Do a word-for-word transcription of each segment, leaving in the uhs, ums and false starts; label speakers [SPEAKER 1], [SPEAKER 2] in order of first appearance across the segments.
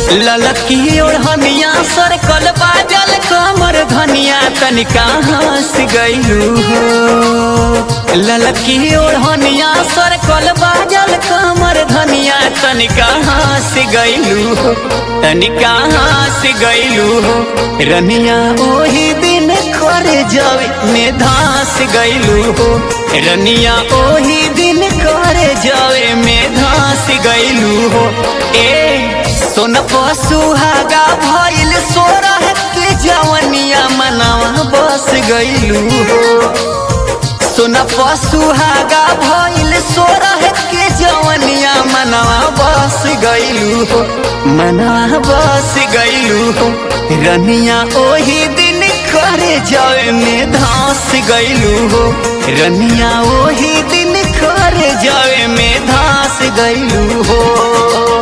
[SPEAKER 1] ललकी ओढ़निया सर कल बाजल कमर धनिया तनिका हंस गईलू हो। ललकी ओढ़निया सर कल बाजल कमर धनिया तनिका हंस गईलू हो, तनिका हंस गईलू हो। रनिया ओही दिन कर जावे में धंस गईलू हो, रनिया ओही दिन कर जावे में धंस गईलू हो। ए सोन सुहागा भइल सोरह के जवनिया मनवा बस गईलू हो। सोन सुहागा भइल सोरह के जवनिया मनवा बस गईलू हो, मनवा बस गईलू हो। रनिया ओही दिन करे जावे में धंस गईलू हो, रनिया ओही दिन करे जावे में धंस गईलू हो।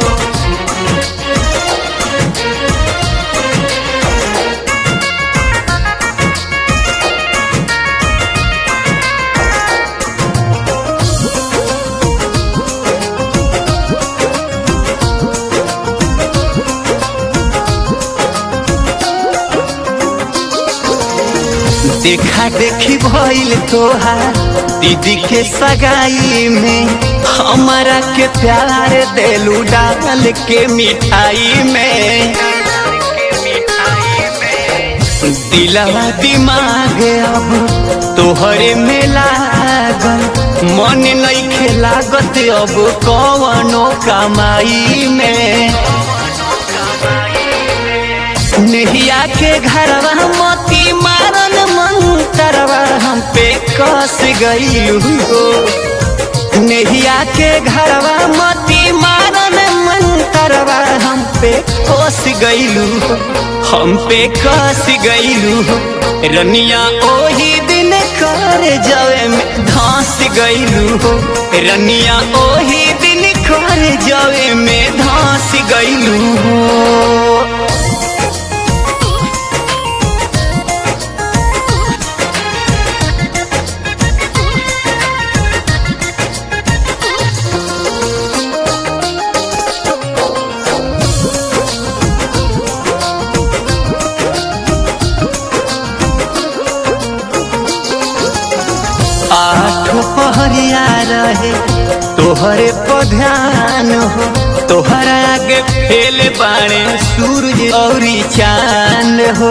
[SPEAKER 1] देखा देखी भइल तोहार दीदी के सगाई में, हमारा के प्यार देलू डाल के मिठाई में। दिलवा दिमाग अब तोहरे में लागल, मन नइखे लागत अब कवनो कमाई में। नहिया के घरवा मोती मारन मंतरवा हम पे कस गईलू हो। नहिया के घरवा मोती मारन मंतरवा हम पे कस गईलू हो, हम पे कस गईलू हो। रनिया ओही दिन कर जावे में धंस गईलू हो, रनिया ओही दिन कर जावे में धंस गईलू हो। आठो पहरिया रहे तोहरे पर ध्यान हो, तोहरा आगे फेल बाणे सूरज औरी चांद हो।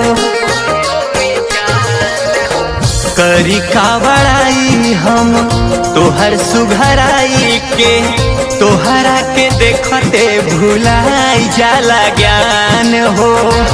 [SPEAKER 1] करी का बड़ाई हम तोहर सुघराई के, तोहरा के देखते भुलाई जाला ज्ञान हो।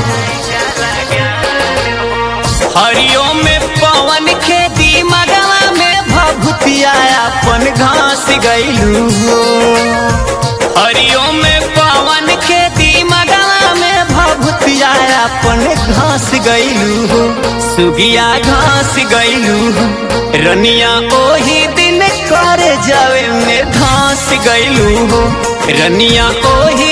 [SPEAKER 1] हरिओम में पवन खेती मगवा में भभुतिया अपन घास गईलू हो। हरिओम में पवन खेती मगवा में भभुतिया अपन घास गईलू हो, सुगिया घास गईलू हो। रनिया ओही दिन कर जावे में धंस गईलू हो, रनिया ओही